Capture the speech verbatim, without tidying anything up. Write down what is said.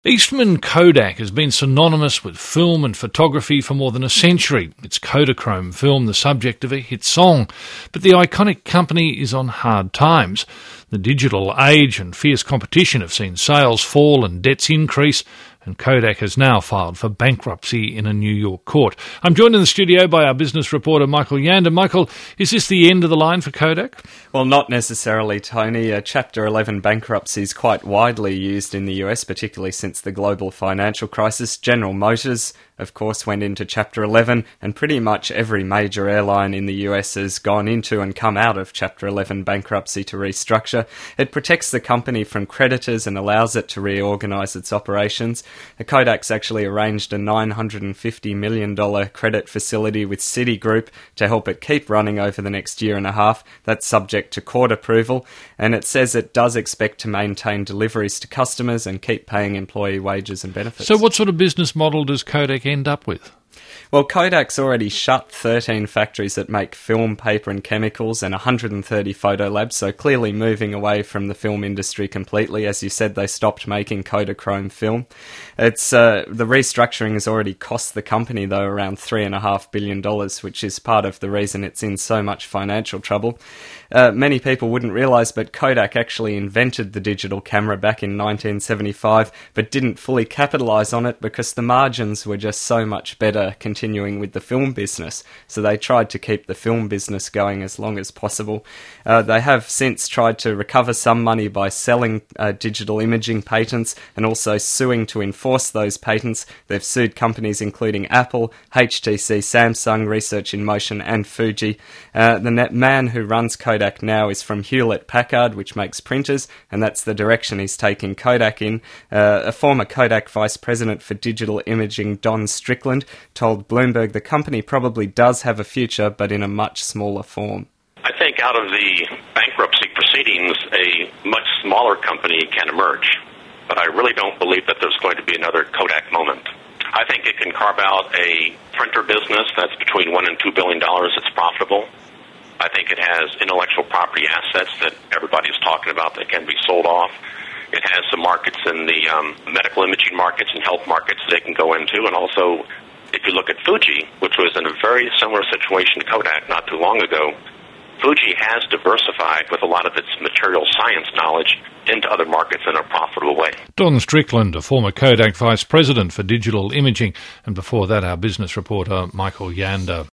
Eastman Kodak has been synonymous with film and photography for more than a century. It's Kodachrome film, the subject of a hit song. But the iconic company is on hard times. The digital age and fierce competition have seen sales fall and debts increase, and Kodak has now filed for bankruptcy in a New York court. I'm joined in the studio by our business reporter, Michael Yander. Michael, is this the end of the line for Kodak? Well, not necessarily, Tony. Uh, Chapter eleven bankruptcy is quite widely used in the U S, particularly since the global financial crisis. General Motors, of course, went into Chapter eleven, and pretty much every major airline in the U S has gone into and come out of Chapter eleven bankruptcy to restructure. It protects the company from creditors and allows it to reorganise its operations. Kodak's actually arranged a nine hundred fifty million dollars credit facility with Citigroup to help it keep running over the next year and a half. That's subject to court approval, and it says it does expect to maintain deliveries to customers and keep paying employee wages and benefits. So what sort of business model does Kodak end up with? Well, Kodak's already shut thirteen factories that make film, paper and chemicals and one hundred thirty photo labs, so clearly moving away from the film industry completely. As you said, they stopped making Kodachrome film. It's uh, the restructuring has already cost the company, though, around three point five billion dollars, which is part of the reason it's in so much financial trouble. Uh, many people wouldn't realise, but Kodak actually invented the digital camera back in nineteen seventy-five, but didn't fully capitalise on it because the margins were just so much better continuing with the film business. So they tried to keep the film business going as long as possible. Uh, they have since tried to recover some money by selling uh, digital imaging patents and also suing to enforce those patents. They've sued companies including Apple, H T C, Samsung, Research in Motion and Fuji. Uh, the net man who runs Kodak now is from Hewlett-Packard, which makes printers, and that's the direction he's taking Kodak in. Uh, a former Kodak vice president for digital imaging, Don Strickland, told Bloomberg the company probably does have a future, but in a much smaller form. I think out of the bankruptcy proceedings, a much smaller company can emerge, but I really don't believe that there's going to be another Kodak moment. I think it can carve out a printer business that's between one and two billion dollars that's profitable. I think it has intellectual property assets that everybody's talking about that can be sold off. It has some markets in the um, medical imaging markets and health markets that it can go into. And also, if you look at Fuji, which was in a very similar situation to Kodak not too long ago, Fuji has diversified with a lot of its material science knowledge into other markets in a profitable way. Don Strickland, a former Kodak vice president for digital imaging, and before that our business reporter Michael Yander.